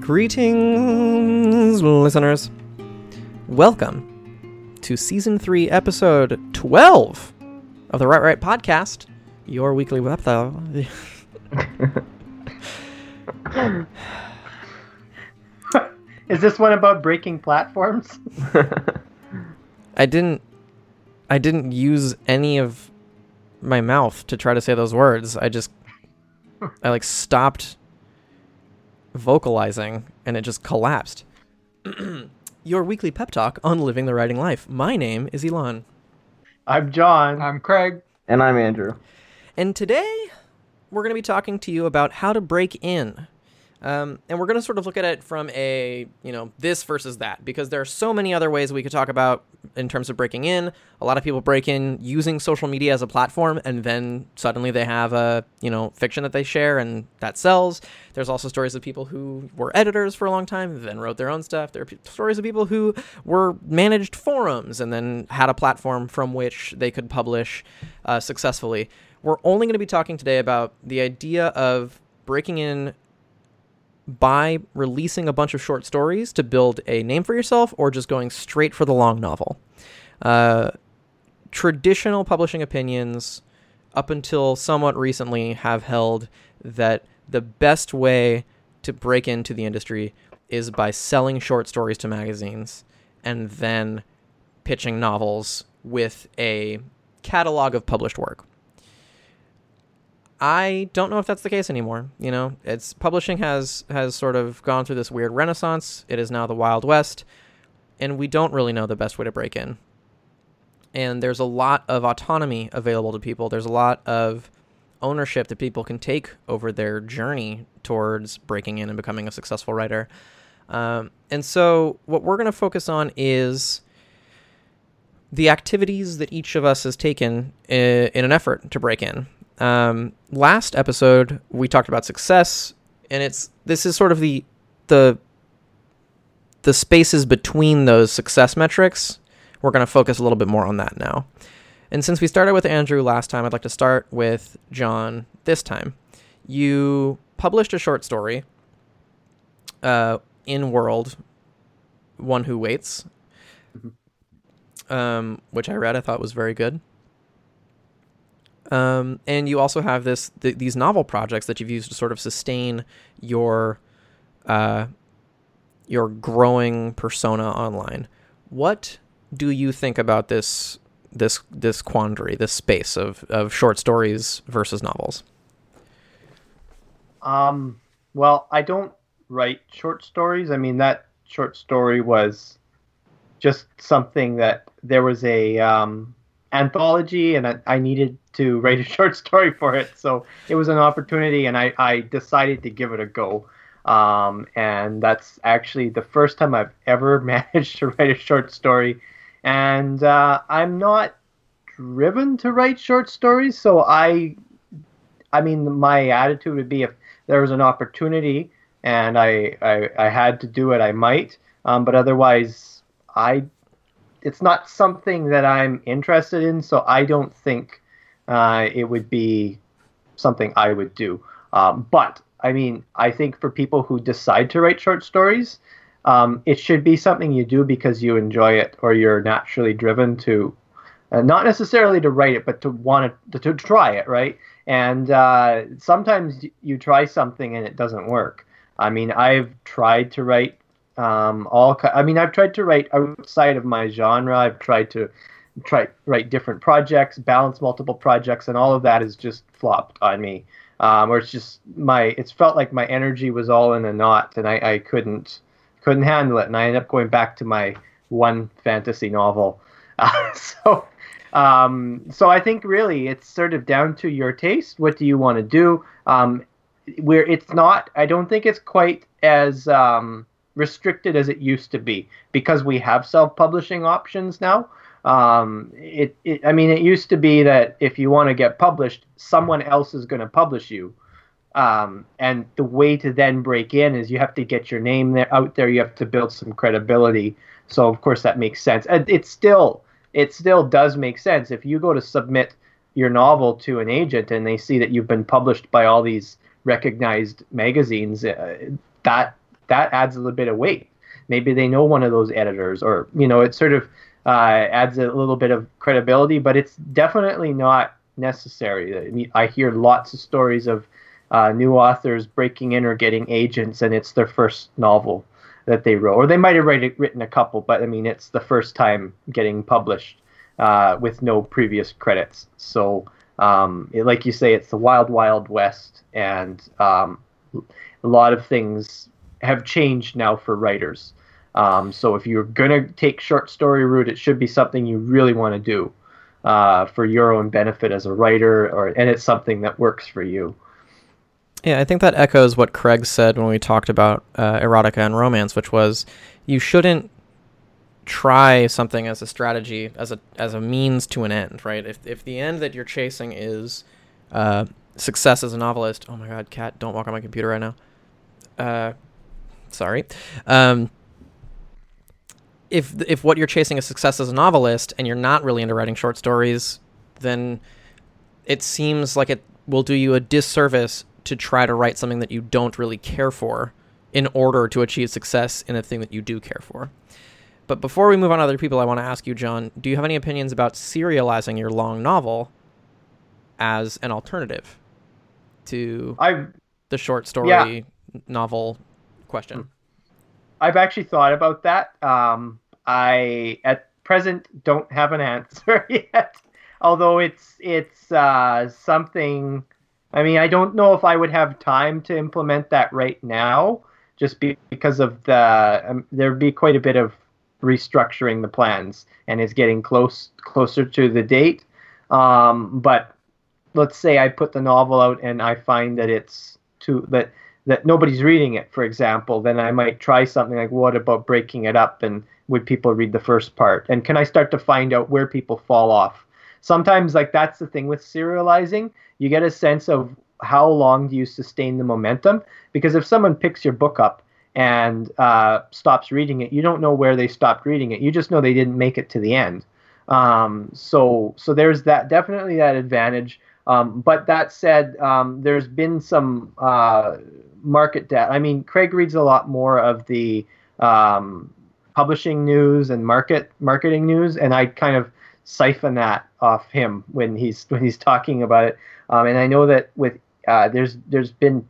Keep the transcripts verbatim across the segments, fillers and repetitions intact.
Greetings, listeners. Welcome to Season three, Episode twelve of the Right Right Podcast, your weekly web Is this one about breaking platforms? I didn't I didn't use any of my mouth to try to say those words. I just I like stopped vocalizing and it just collapsed. Your weekly pep talk on living the writing life. My name is Elon. I'm John. I'm Craig. And I'm Andrew. And today we're going to be talking to you about how to break in. Um, and we're going to sort of look at it from a, you know, this versus that, because there are so many other ways we could talk about in terms of breaking in. A lot of people break in using social media as a platform, and then suddenly they have a, you know, fiction that they share and that sells. There's also stories of people who were editors for a long time, then wrote their own stuff. There are p- stories of people who were managed forums and then had a platform from which they could publish uh, successfully. We're only going to be talking today about the idea of breaking in by releasing a bunch of short stories to build a name for yourself, or just going straight for the long novel. Uh, traditional publishing opinions, up until somewhat recently, have held that the best way to break into the industry is by selling short stories to magazines and then pitching novels with a catalog of published work. I don't know if that's the case anymore. You know, it's publishing has has sort of gone through this weird renaissance. It is now the Wild West, and we don't really know the best way to break in. And there's a lot of autonomy available to people. There's a lot of ownership that people can take over their journey towards breaking in and becoming a successful writer. Um, and so what we're going to focus on is the activities that each of us has taken in, in an effort to break in. Um, last episode, we talked about success, and it's this is sort of the the the spaces between those success metrics. We're going to focus a little bit more on that now. And since we started with Andrew last time, I'd like to start with John this time. You published a short story, uh, in World, One Who Waits, um, which I read. I thought was very good. Um, and you also have this th- these novel projects that you've used to sort of sustain your uh, your growing persona online. What do you think about this this this quandary, this space of, of short stories versus novels? Um, well, I don't write short stories. I mean, that short story was just something that there was a um, anthology, and I, I needed to write a short story for it, so it was an opportunity, and I, I decided to give it a go. Um, and that's actually the first time I've ever managed to write a short story. And uh, I'm not driven to write short stories, so I, I mean, my attitude would be if there was an opportunity and I, I, I had to do it, I might. Um, but otherwise, I, it's not something that I'm interested in, so I don't think Uh, it would be something I would do. Um, but, I mean, I think for people who decide to write short stories, um, it should be something you do because you enjoy it, or you're naturally driven to, uh, not necessarily to write it, but to want to, to try it, right? And uh, sometimes you try something and it doesn't work. I mean, I've tried to write um, all, I mean, I've tried to write outside of my genre. I've tried to try write different projects, balance multiple projects, and all of that has just flopped on me. Um, or it's just my, it's felt like my energy was all in a knot, and I, I couldn't couldn't handle it, and I ended up going back to my one fantasy novel. Uh, so, um, so I think really it's sort of down to your taste. What do you want to do? Um, where it's not, I don't think it's quite as um, restricted as it used to be, because we have self-publishing options now. Um, it, it, I mean, it used to be that if you want to get published, someone else is going to publish you. Um, and the way to then break in is you have to get your name there out there. You have to build some credibility. So of course that makes sense. And it still, it still does make sense. If you go to submit your novel to an agent and they see that you've been published by all these recognized magazines, uh, that that adds a little bit of weight. Maybe they know one of those editors, or, you know, it sort of uh, adds a little bit of credibility, but it's definitely not necessary. I mean, I hear lots of stories of uh, new authors breaking in or getting agents, and it's their first novel that they wrote, or they might have write, written a couple, but I mean, it's the first time getting published uh, with no previous credits. So, um, it, like you say, it's the wild, wild west, and um, a lot of things have changed now for writers. Um, so if you're going to take short story route, it should be something you really want to do uh, for your own benefit as a writer, or and it's something that works for you. Yeah, I think that echoes what Craig said when we talked about uh, erotica and romance, which was you shouldn't try something as a strategy, as a as a means to an end, right? If if the end that you're chasing is uh, success as a novelist, oh my God, Kat, don't walk on my computer right now. Uh, sorry. Um, if if what you're chasing is success as a novelist and you're not really into writing short stories, then it seems like it will do you a disservice to try to write something that you don't really care for in order to achieve success in a thing that you do care for. But before we move on to other people, I want to ask you, John, do you have any opinions about serializing your long novel as an alternative to I've, the short story yeah. novel question? I've actually thought about that. Um, I, at present, don't have an answer yet, although it's, it's uh, something... I mean, I don't know if I would have time to implement that right now, just be, because of the um, there'd be quite a bit of restructuring the plans, and it's getting close closer to the date. Um, but let's say I put the novel out and I find that it's too that that nobody's reading it, for example, then I might try something like, what about breaking it up, and would people read the first part? And can I start to find out where people fall off? Sometimes, like, that's the thing with serializing. You get a sense of how long do you sustain the momentum, because if someone picks your book up and uh, stops reading it, you don't know where they stopped reading it. You just know they didn't make it to the end. Um, so so there's that definitely that advantage. Um, but that said, um, there's been some uh, market data. I mean, Craig reads a lot more of the um, publishing news and market marketing news, and I kind of siphon that off him when he's when he's talking about it. Um, and I know that with uh, there's there's been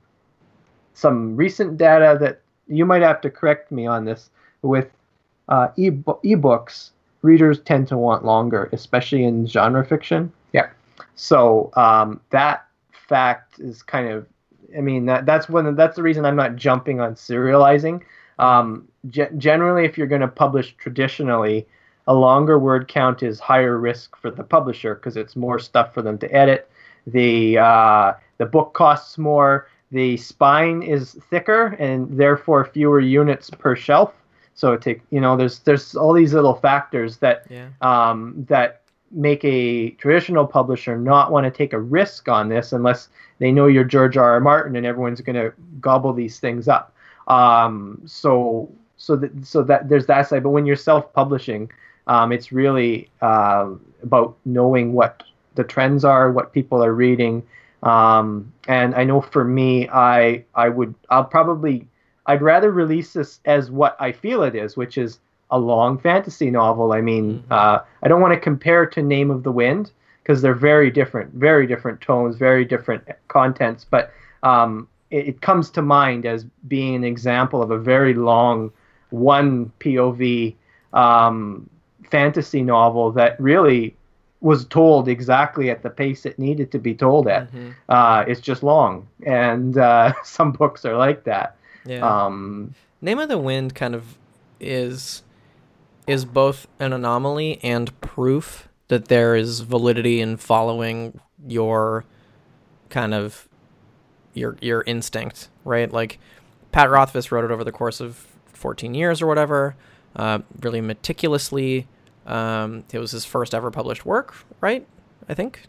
some recent data that you might have to correct me on this. With uh, e ebooks, readers tend to want longer, especially in genre fiction. Yeah. So um, that fact is kind of, I mean, that that's one that's the reason I'm not jumping on serializing. Um, ge generally, if you're going to publish traditionally, a longer word count is higher risk for the publisher because it's more stuff for them to edit. The uh, the book costs more. The spine is thicker and therefore fewer units per shelf. So it take you know there's there's all these little factors that Yeah. um, that make a traditional publisher not want to take a risk on this unless they know you're George R. R. Martin and everyone's going to gobble these things up. Um, so so that so that there's that side. But when you're self-publishing, um, it's really uh, about knowing what the trends are, what people are reading. Um, and I know for me, I I would I'll probably I'd rather release this as what I feel it is, which is a long fantasy novel. I mean, mm-hmm. uh, I don't want to compare to Name of the Wind because they're very different, very different tones, very different contents. But um, it, it comes to mind as being an example of a very long, one P O V um, fantasy novel that really was told exactly at the pace it needed to be told at. Mm-hmm. Uh, it's just long, and uh, some books are like that. Yeah. Um, Name of the Wind kind of is is both an anomaly and proof that there is validity in following your kind of your your instinct, right? Like Pat Rothfuss wrote it over the course of fourteen years or whatever, uh, really meticulously. Um, it was his first ever published work, right? I think.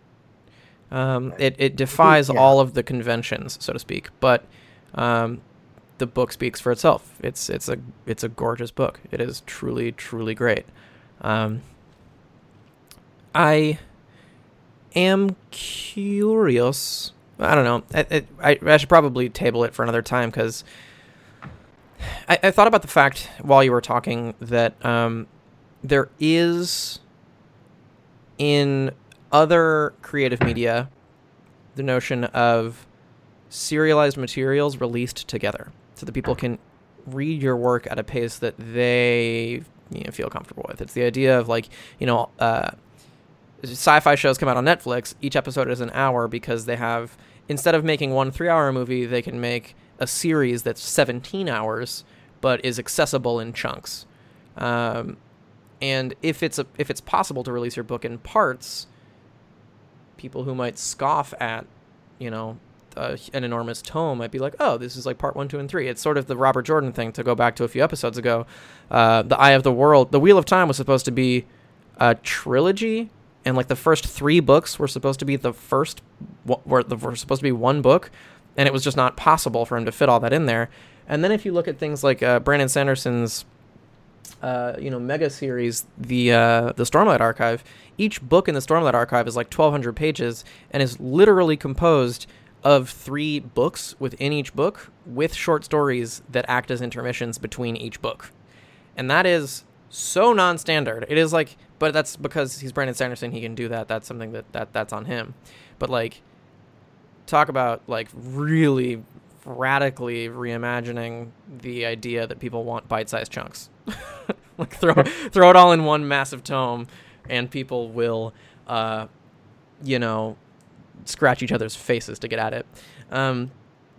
Um, it, it defies yeah. all of the conventions, so to speak, but um, the book speaks for itself. It's it's a it's a gorgeous book. It is truly truly great. Um, I am curious. I don't know. I, I I should probably table it for another time because I, I thought about the fact while you were talking that um, there is in other creative media the notion of serialized materials released together so that people can read your work at a pace that they you know, feel comfortable with. It's the idea of like, you know, uh, sci-fi shows come out on Netflix. Each episode is an hour because they have, instead of making one three-hour movie, they can make a series that's seventeen hours but is accessible in chunks. Um, and if it's a, if it's possible to release your book in parts, people who might scoff at, you know, uh, an enormous tome might be like, oh, this is like part one, two, and three. It's sort of the Robert Jordan thing, to go back to a few episodes ago. Uh, the Eye of the World, The Wheel of Time was supposed to be a trilogy, and like the first three books were supposed to be the first, were, were supposed to be one book, and it was just not possible for him to fit all that in there. And then if you look at things like uh, Brandon Sanderson's, uh, you know, mega series, the uh, the Stormlight Archive, each book in the Stormlight Archive is like twelve hundred pages and is literally composed of three books within each book with short stories that act as intermissions between each book. And that is so non-standard. It is like, but that's because he's Brandon Sanderson. He can do that. That's something that, that that's on him. But like, talk about like really radically reimagining the idea that people want bite-sized chunks. Like throw throw it all in one massive tome, and people will, uh, you know, scratch each other's faces to get at it. Um,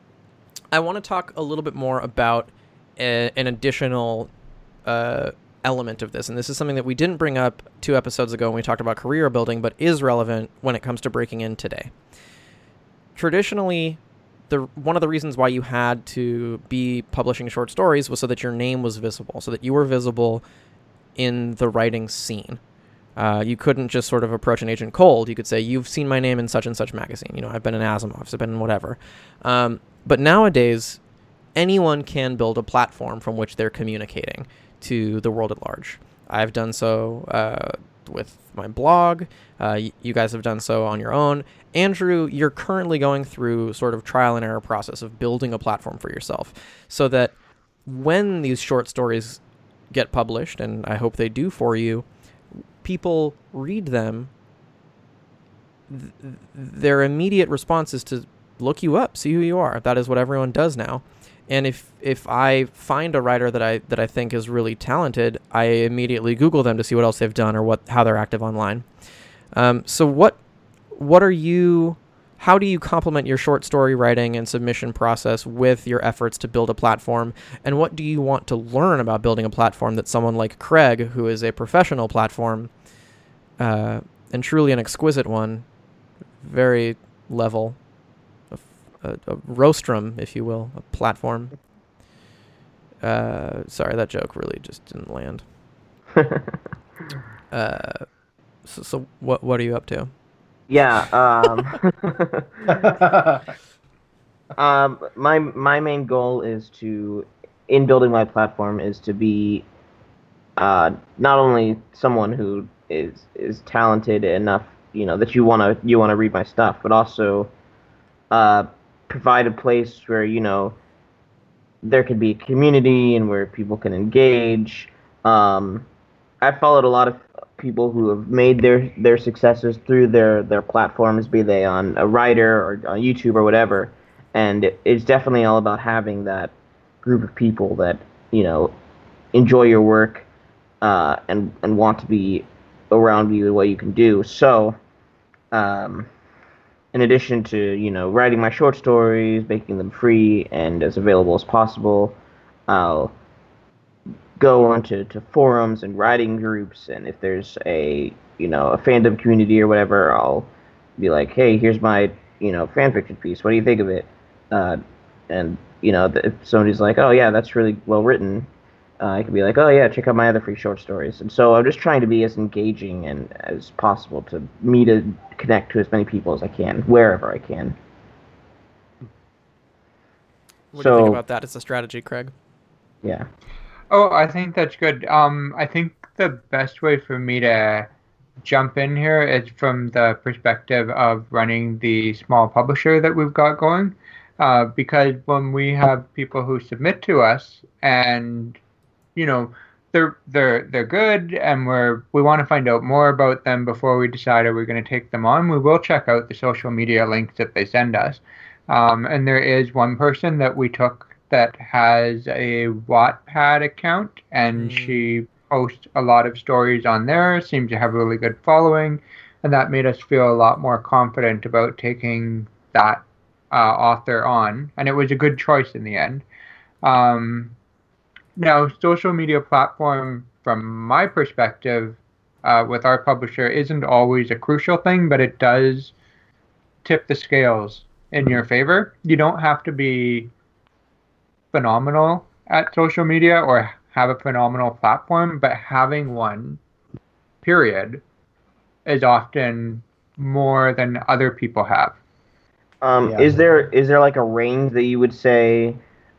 I want to talk a little bit more about a, an additional uh, element of this, and this is something that we didn't bring up two episodes ago when we talked about career building, but is relevant when it comes to breaking in today. Traditionally, the one of the reasons why you had to be publishing short stories was so that your name was visible, so that you were visible in the writing scene. Uh, you couldn't just sort of approach an agent cold. You could say, you've seen my name in such and such magazine. You know, I've been in Asimov's, I've been in whatever. Um, but nowadays, anyone can build a platform from which they're communicating to the world at large. I've done so uh, with my blog. Uh, y- you guys have done so on your own. Andrew, you're currently going through sort of trial and error process of building a platform for yourself so that when these short stories get published, and I hope they do for you, people read them, th- their immediate response is to look you up, see who you are. That is what everyone does now. And if if I find a writer that I that I think is really talented, I immediately Google them to see what else they've done or what how they're active online. Um, so what what are you? How do you complement your short story writing and submission process with your efforts to build a platform? And what do you want to learn about building a platform that someone like Craig, who is a professional platform, uh, and truly an exquisite one, very level, a, a, a rostrum, if you will, a platform. Uh, sorry, that joke really just didn't land. uh, so, so what what are you up to? Yeah. Um, um, my my main goal is to, in building my platform, is to be uh, not only someone who is is talented enough, you know, that you wanna you wanna read my stuff, but also uh, provide a place where, you know, there could be a community and where people can engage. Um, I've followed a lot of people who have made their, their successes through their, their platforms, be they on a writer or on YouTube or whatever. And it, it's definitely all about having that group of people that, you know, enjoy your work uh, and, and want to be around you and what you can do. So, um, in addition to, you know, writing my short stories, making them free and as available as possible, I'll go onto to forums and writing groups, and if there's a, you know, a fandom community or whatever, I'll be like, hey, here's my, you know, fan fiction piece. What do you think of it? Uh, and, you know, if somebody's like, oh, yeah, that's really well written, uh, I can be like, oh, yeah, check out my other free short stories. And so I'm just trying to be as engaging and as possible to meet and connect to as many people as I can, wherever I can. What so, do you think about that as a strategy, Craig? Yeah. Oh, I think that's good. Um, I think the best way for me to jump in here is from the perspective of running the small publisher that we've got going. Uh, because when we have people who submit to us and, you know, they're they're they're good and we're we want to find out more about them before we decide are we going to take them on, we will check out the social media links that they send us. Um, and there is one person that we took that has a Wattpad account, and mm. she posts a lot of stories on there, seems to have a really good following, and that made us feel a lot more confident about taking that uh, author on, and it was a good choice in the end. Um, now, social media platform, from my perspective, uh, with our publisher, isn't always a crucial thing, but it does tip the scales in your favor. You don't have to be phenomenal at social media or have a phenomenal platform, but having one, period, is often more than other people have. Um, Yeah. Is there is there like a range that you would say,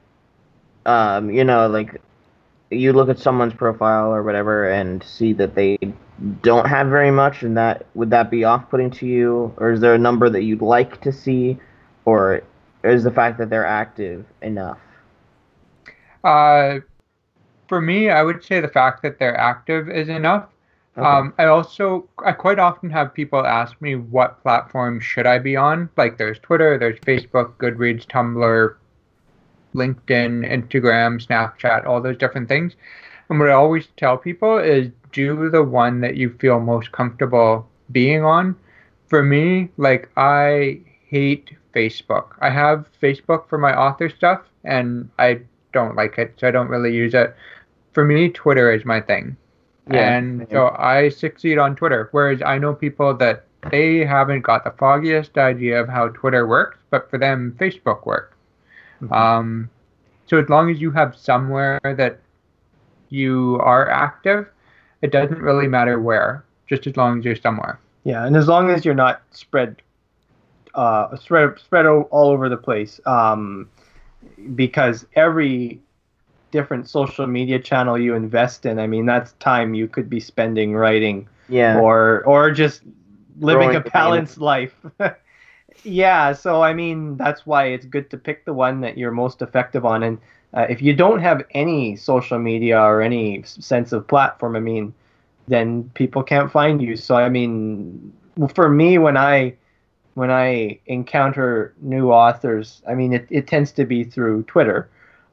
um, you know, like you look at someone's profile or whatever and see that they don't have very much, and that would that be off-putting to you, or is there a number that you'd like to see, or is the fact that they're active enough? Uh, for me, I would say the fact that they're active is enough. Okay. Um, I also, I quite often have people ask me what platform should I be on. Like there's Twitter, there's Facebook, Goodreads, Tumblr, LinkedIn, Instagram, Snapchat, all those different things. And what I always tell people is do the one that you feel most comfortable being on. For me, like I hate Facebook. I have Facebook for my author stuff and I don't like it, so I don't really use it. For me, Twitter is my thing. Yeah, and so I succeed on Twitter, whereas I know people that they haven't got the foggiest idea of how Twitter works, but for them, Facebook works. Mm-hmm. Um, so as long as you have somewhere that you are active, it doesn't really matter where, just as long as you're somewhere. Yeah, and as long as you're not spread, uh, spread spread all over the place, um, because every different social media channel you invest in, I mean, that's time you could be spending writing, yeah, or or just living Growing a balanced life. Yeah, so I mean, that's why it's good to pick the one that you're most effective on. And uh, if you don't have any social media or any sense of platform, I mean, then people can't find you. So I mean, for me, when I when I encounter new authors, I mean, it, it tends to be through Twitter.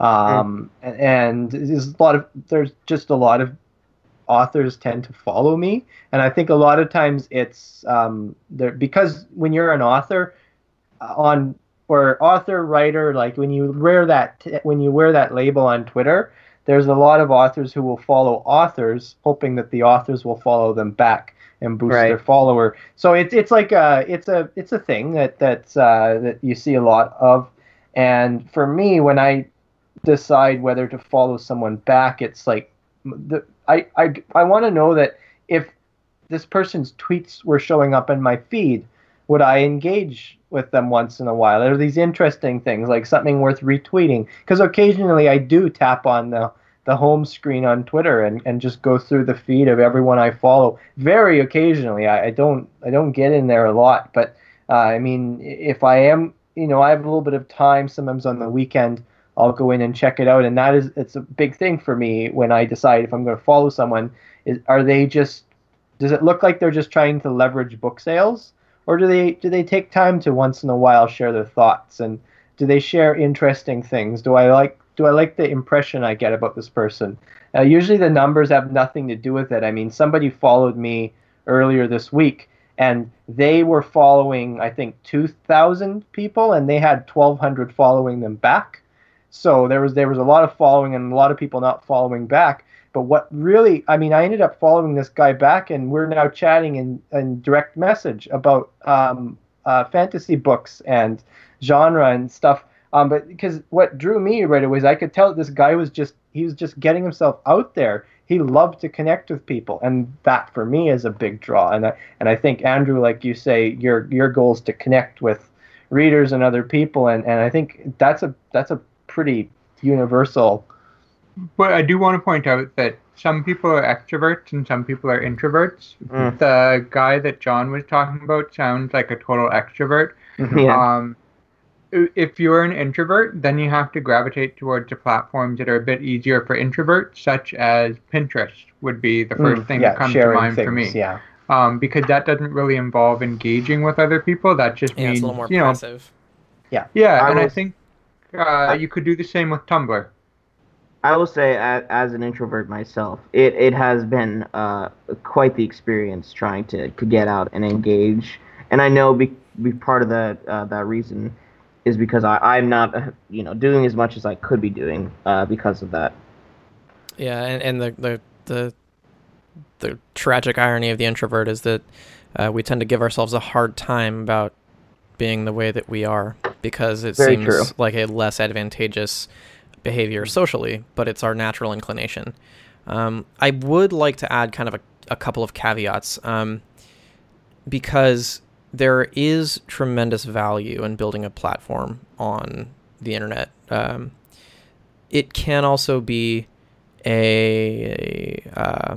Um, mm. and there's a lot of, there's just a lot of authors tend to follow me. And I think a lot of times it's, um, there, because when you're an author uh, on, or author, writer, like when you wear that, t- when you wear that label on Twitter, there's a lot of authors who will follow authors, hoping that the authors will follow them back and boost right. their follower. So it's, it's like a, it's a, it's a thing that, that's, uh, that you see a lot of. And for me, when I decide whether to follow someone back, it's like the, I I, I want to know that if this person's tweets were showing up in my feed, would I engage with them once in a while? Are these interesting things, like something worth retweeting? Because occasionally I do tap on the the home screen on Twitter and, and just go through the feed of everyone I follow. Very occasionally, I, I don't I don't get in there a lot, but uh, I mean, if I am, you know, I have a little bit of time sometimes on the weekend, I'll go in and check it out, and that is, it's a big thing for me when I decide if I'm going to follow someone. Is are they just, does it look like they're just trying to leverage book sales, or do they do they take time to once in a while share their thoughts, and do they share interesting things? Do I like do I like the impression I get about this person? Uh, usually the numbers have nothing to do with it. I mean, somebody followed me earlier this week, and they were following, I think, two thousand people, and they had twelve hundred following them back. So there was there was a lot of following and a lot of people not following back. But what really, I mean, I ended up following this guy back, and we're now chatting in, in direct message about um, uh, fantasy books and genre and stuff. Um, but because what drew me right away is I could tell this guy was just, he was just getting himself out there. He loved to connect with people, and that for me is a big draw. And I, and I think, Andrew, like you say, your your goal is to connect with readers and other people, and, and I think that's a that's a pretty universal. But I do want to point out that some people are extroverts and some people are introverts. Mm. The guy that John was talking about sounds like a total extrovert. Yeah. Um, if you're an introvert, then you have to gravitate towards the platforms that are a bit easier for introverts, such as Pinterest would be the first Mm, thing yeah, that comes to sharing mind for things. me. Yeah. Um, because that doesn't really involve engaging with other people. That just Yeah, it's means, a little more you know, passive. Yeah. yeah, I and I will, think uh, I, you could do the same with Tumblr. I will say, as, as an introvert myself, it, it has been uh, quite the experience trying to, to get out and engage. And I know be, be part of that uh, that reason is because I, I'm not, uh, you know, doing as much as I could be doing uh, because of that. Yeah, and, and the, the the the tragic irony of the introvert is that uh, we tend to give ourselves a hard time about being the way that we are because it Very seems true. like a less advantageous behavior socially, but it's our natural inclination. Um, I would like to add kind of a, a couple of caveats um, because there is tremendous value in building a platform on the internet. Um, it can also be a, a, uh,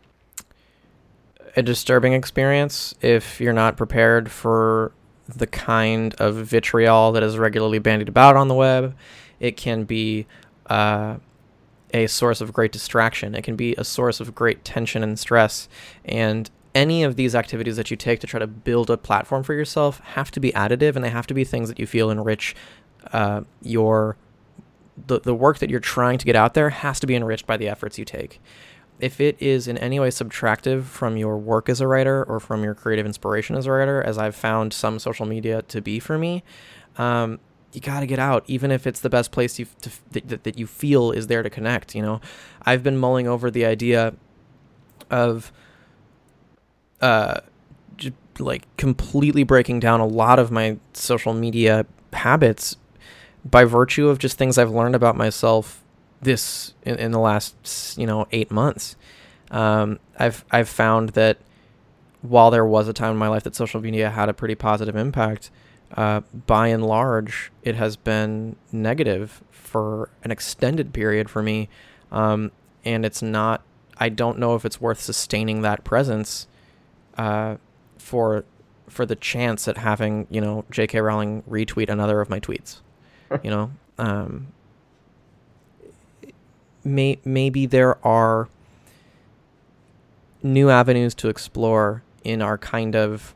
a disturbing experience if you're not prepared for the kind of vitriol that is regularly bandied about on the web. It can be uh, a source of great distraction. It can be a source of great tension and stress. And any of these activities that you take to try to build a platform for yourself have to be additive, and they have to be things that you feel enrich uh, your the the work that you're trying to get out there has to be enriched by the efforts you take. If it is in any way subtractive from your work as a writer or from your creative inspiration as a writer, as I've found some social media to be for me, um, you got to get out, even if it's the best place you to, that, that you feel is there to connect. You know, I've been mulling over the idea of uh, just like completely breaking down a lot of my social media habits by virtue of just things I've learned about myself this in, in the last, you know, eight months. Um, I've I've found that while there was a time in my life that social media had a pretty positive impact, uh, by and large, it has been negative for an extended period for me. Um, and it's not, I don't know if it's worth sustaining that presence uh, for for the chance at having, you know, J K Rowling retweet another of my tweets. You know, um, may, maybe there are new avenues to explore in our kind of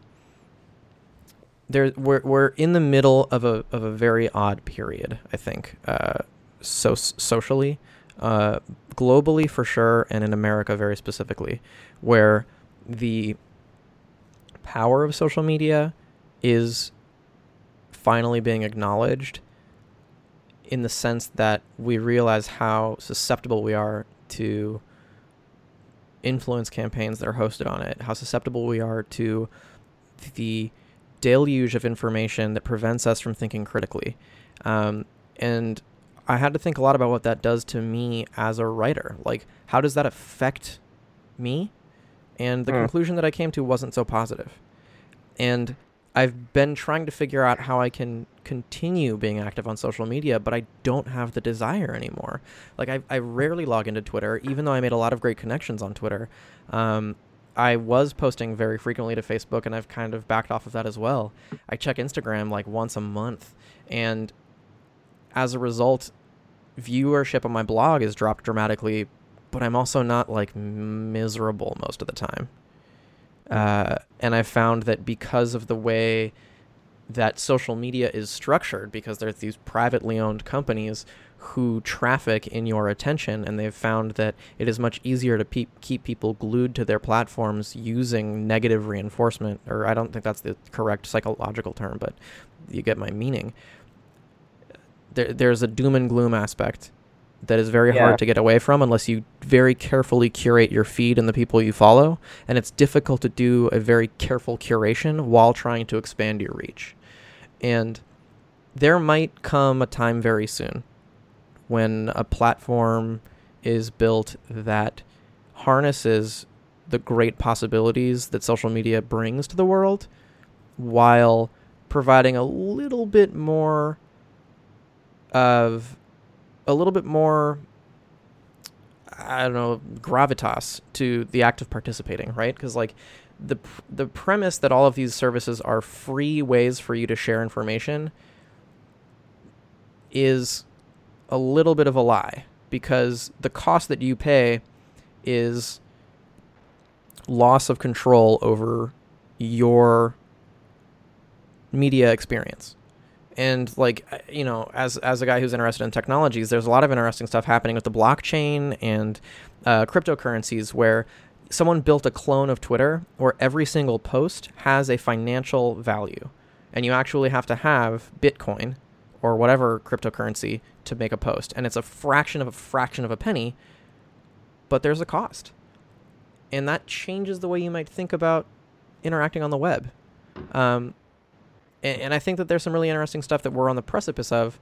there. We're we're in the middle of a of a very odd period, I think, uh, so socially, uh, globally for sure, and in America very specifically, where the power of social media is finally being acknowledged, in the sense that we realize how susceptible we are to influence campaigns that are hosted on it, how susceptible we are to the deluge of information that prevents us from thinking critically. Um, and I had to think a lot about what that does to me as a writer. Like, how does that affect me? And the Mm. conclusion that I came to wasn't so positive. And I've been trying to figure out how I can continue being active on social media, but I don't have the desire anymore. Like, I, I rarely log into Twitter, even though I made a lot of great connections on Twitter. Um, I was posting very frequently to Facebook, and I've kind of backed off of that as well. I check Instagram like once a month, and as a result, viewership on my blog has dropped dramatically, but I'm also not like miserable most of the time. Uh, and I found that because of the way that social media is structured, because there's these privately owned companies who traffic in your attention, and they've found that it is much easier to pe- keep people glued to their platforms using negative reinforcement, or I don't think that's the correct psychological term, but you get my meaning. There, there's a doom and gloom aspect that is very Yeah. hard to get away from unless you very carefully curate your feed and the people you follow. And it's difficult to do a very careful curation while trying to expand your reach. And there might come a time very soon when a platform is built that harnesses the great possibilities that social media brings to the world while providing a little bit more of a little bit more, I don't know, gravitas to the act of participating, right? Because like the the premise that all of these services are free ways for you to share information is a little bit of a lie, because the cost that you pay is loss of control over your media experience. And like, you know, as as a guy who's interested in technologies, there's a lot of interesting stuff happening with the blockchain and uh, cryptocurrencies, where someone built a clone of Twitter where every single post has a financial value, and you actually have to have Bitcoin or whatever cryptocurrency to make a post, and it's a fraction of a fraction of a penny, but there's a cost, and that changes the way you might think about interacting on the web. Um, and, and I think that there's some really interesting stuff that we're on the precipice of,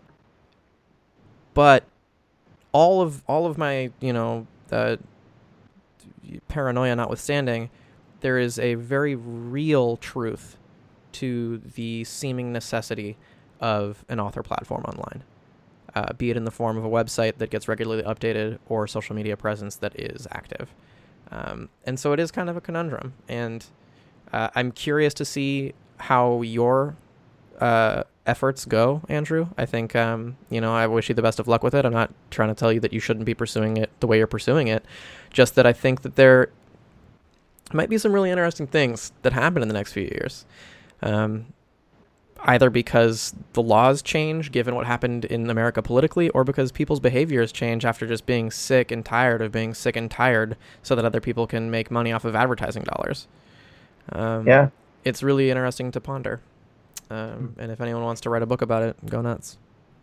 but all of all of my, you know, uh, paranoia notwithstanding, there is a very real truth to the seeming necessity of an author platform online, uh, be it in the form of a website that gets regularly updated or social media presence that is active. Um, and so it is kind of a conundrum. And uh, I'm curious to see how your uh, efforts go, Andrew. I think, um, you know, I wish you the best of luck with it. I'm not trying to tell you that you shouldn't be pursuing it the way you're pursuing it. Just that I think that there might be some really interesting things that happen in the next few years. Um, either because the laws change given what happened in America politically, or because people's behaviors change after just being sick and tired of being sick and tired so that other people can make money off of advertising dollars. Um, Yeah. It's really interesting to ponder. Um, and if anyone wants to write a book about it, go nuts.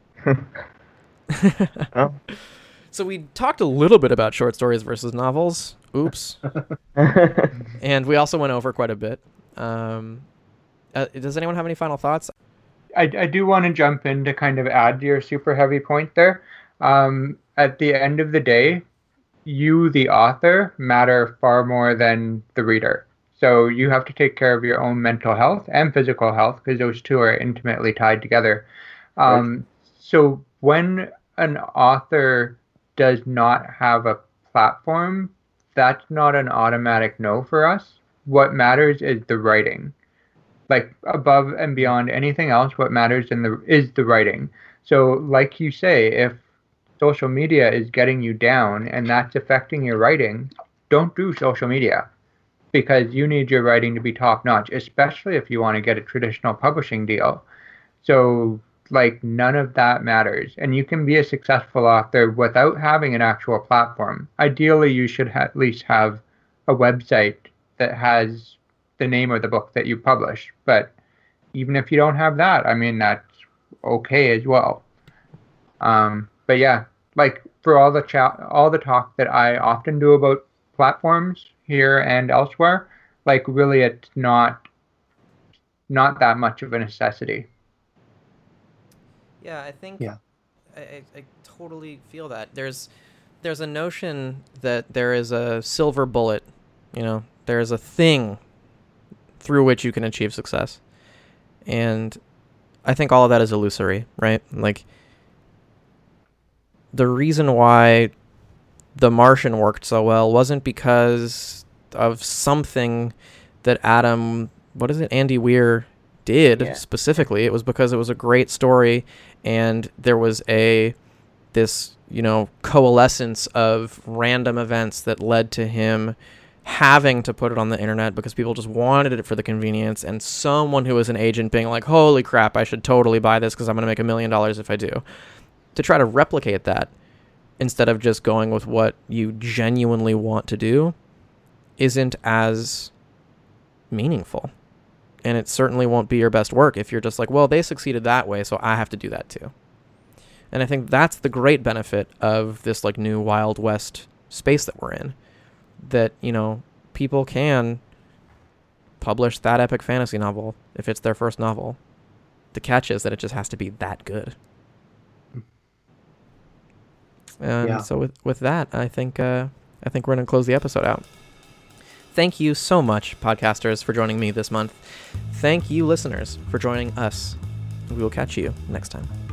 Oh. So we talked a little bit about short stories versus novels. Oops. And we also went over quite a bit. Um, uh, does anyone have any final thoughts? I, I do want to jump in to kind of add to your super heavy point there. Um, at the end of the day, you, the author, matter far more than the reader. So you have to take care of your own mental health and physical health, because those two are intimately tied together. Um, right. So when an author does not have a platform, that's not an automatic no for us. What matters is the writing. Like, above and beyond anything else, what matters in the is the writing. So like you say, if social media is getting you down and that's affecting your writing, don't do social media, because you need your writing to be top notch, especially if you want to get a traditional publishing deal. So like, none of that matters. And you can be a successful author without having an actual platform. Ideally, you should ha- at least have a website that has the name of the book that you publish. But even if you don't have that, I mean, that's okay as well. Um, but yeah, like, for all the chat, all the talk that I often do about platforms here and elsewhere, like, really, it's not not that much of a necessity. Yeah, I think Yeah. I, I, I totally feel that. There's there's a notion that there is a silver bullet, you know, there is a thing through which you can achieve success. And I think all of that is illusory, right? Like, the reason why The Martian worked so well wasn't because of something that Adam, what is it, Andy Weir did yeah. specifically. It was because it was a great story, and there was a this, you know, coalescence of random events that led to him having to put it on the internet because people just wanted it for the convenience, and someone who was an agent being like, holy crap, I should totally buy this because I'm going to make a million dollars if I do. To try to replicate that instead of just going with what you genuinely want to do isn't as meaningful. And it certainly won't be your best work if you're just like, well, they succeeded that way, so I have to do that too. And I think that's the great benefit of this like new Wild West space that we're in. That, you know, people can publish that epic fantasy novel if it's their first novel. The catch is that it just has to be that good. And yeah. so with with that, I think uh, I think we're going to close the episode out. Thank you so much, podcasters, for joining me this month. Thank you, listeners, for joining us. We will catch you next time.